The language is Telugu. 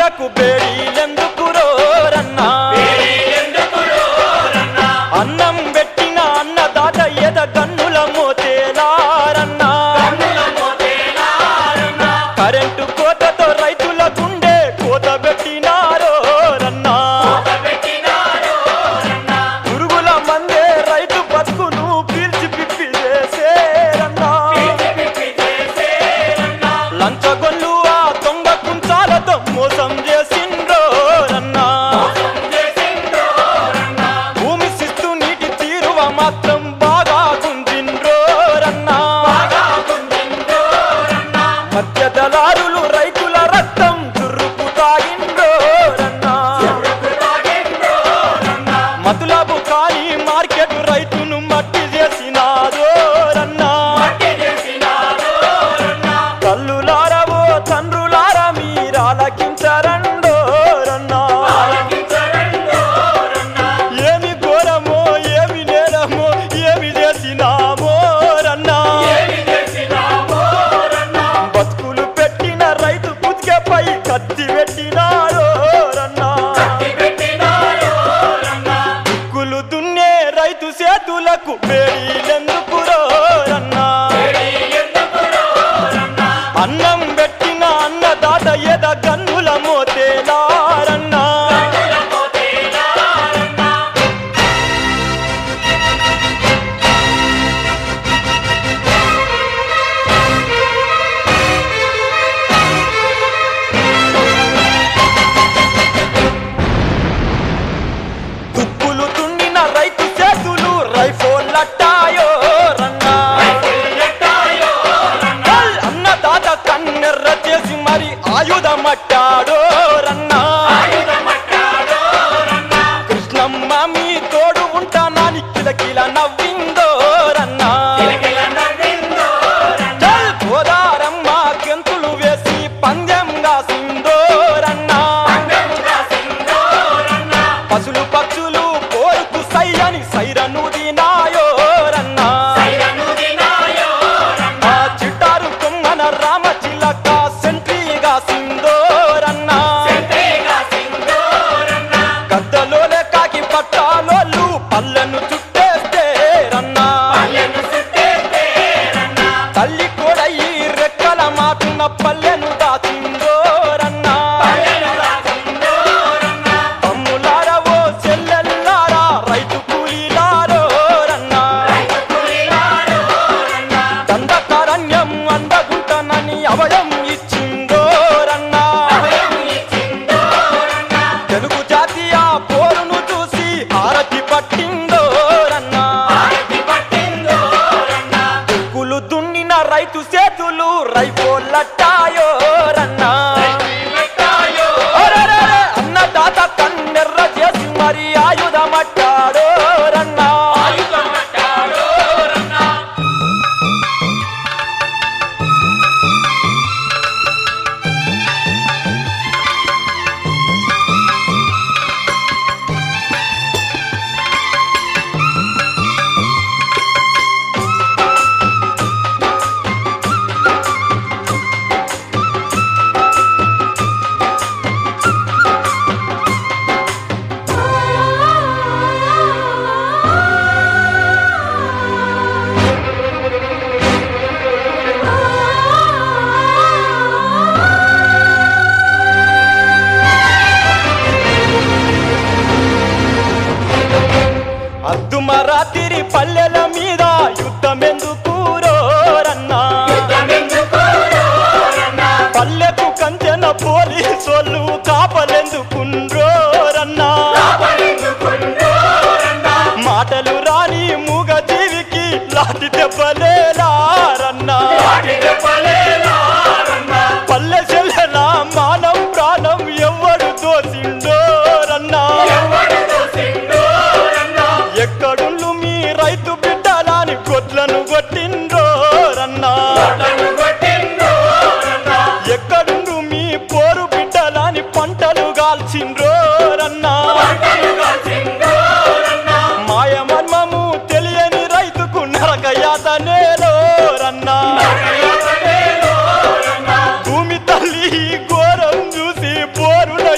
చేతులకు బేడీలెందుకురో రన్నా అన్నం పెట్టిన అన్నదాత ఎద గన్నుల మోతేలారన్నా కరెంటు కోతతో రైతుల గుండె కోత పెట్టినారో రన్నా పురుగుల మందే రైతు బతుకును పీల్చి పిప్పి చేసేరన్నా లంచగొల్లు ఆ దొంగ కుంచాలతో మోసం చేసిండ్రో రన్నా భూమి శిస్తు నీటి తీరువ మాత్రం బాగా గుంజిండ్రో రన్నా మధ్య దళారులు రైతుల రక్తం చురుకు తాగిండ్రో రన్నా మతులబు కాని మార్కెట్ రైతును మట్టి చేసినారో రన్నా తల్లులారవో తండ్రులారా మీరాలకించరండో రన్నా ఏమి ఘోరమో ఏమి నేరమో ఏమి చేసినామో రన్నా బతుకులు పెట్టిన రైతు కుతికపై కత్తి పెట్టినారో రన్నా దిక్కులు దున్నే రైతు చేతులకు బేడీలెందుకురో రన్నా అన్నం పెట్టిన అన్నదాత ఎద గన్నుల మోతేలారన్నా తుప్పులు తున్నిన రైతు చేతులు రైఫోళ్ళట్టాయో రన్నా అన్నదాత కన్నెర్ర చేసి మరి ఆయుధమట్టాడో రన్నా కృష్ణమ్మ మీ తోడు ఉంటానని కిలకిల నవ్విందో రన్నా గోదారమ్మ గెంతులు వేసి పందెం కాసిందో రన్నా పశులు పక్షులు కోరుకు సయ్యని సైరను దినాయో రన్నా ఆ చిట్టారు కొమ్మన రామ చిలక సెంట్రీగా సిందో రన్నా గద్దలోలే కాకి పట్టాలోళ్ళు పల్లెను చుట్టేస్తే రన్నా తల్లి కోడయి రెక్కల మాటున పల్లెను దాచిందో రన్నా తమ్ములారవో చెల్లెల్లారా రైతు కూలీలారో రన్నా దండకారణ్యం అందగుంటనని అభయం ఇచ్చిందో రన్నా తెలుగు జాతీయ పోరును చూసి హారతి పట్టిందో రన్నా దిక్కులు దున్నిన రైతు చేతులు రైఫోళ్ళట్టాయో రన్నా అరెరెరె, అన్నదాత కన్నెర్ర చేసి మరి ఆయుధమట్టాడో రన్నా అద్దుమరాతిరి పల్లెల మీద యుద్ధమెందుకూరో రన్నా పల్లెకు కంచెన పోలీసోళ్ళు కాపలెందుకుండ్రో రన్నా మాటలు రాని మూగ జీవికి లాటి దెబ్బలేలారన్నా పల్లె చెల్లెల మానం ప్రాణం ఎవ్వడు దోసిండో రన్నా ఎక్కడుండు మీ రైతు బిడ్డలాని కొట్లను కొట్టిండ్రో రన్నా ఎక్కడుండు మీ పోరు బిడ్డలాని పంటలు గాల్చిండ్రో రన్నా మాయమర్మము తెలియని రైతుకు నరక యాతనేలో రన్నా భూమి తల్లి ఘోరం చూసి పోరున